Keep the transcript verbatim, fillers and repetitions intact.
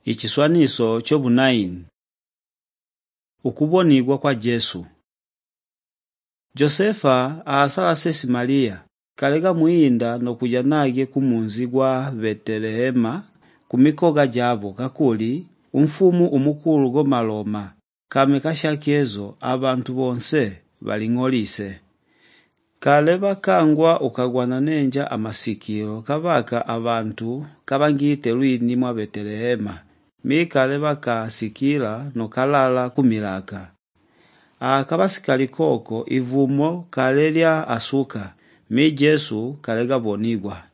Ichiswaniso chobunaini. Ukubonigwa kwa Jesu. Josefa aasala sesi Maria kalega muinda nokuja nage kumunzi gwa Betelehema kumikoga jabo kakuli umfumu umukulu gomaloma kame kashakyezo abantu bonse baling'olise. Kale bakangwa ukagwana nenja amasikiro kabaka abantu kabangite lwini mwa Betelehema mikale bakasikila nokalala kumilaka. Akabasikali koko ivumo kalelya asuka mi Jesu kalega bonigwa.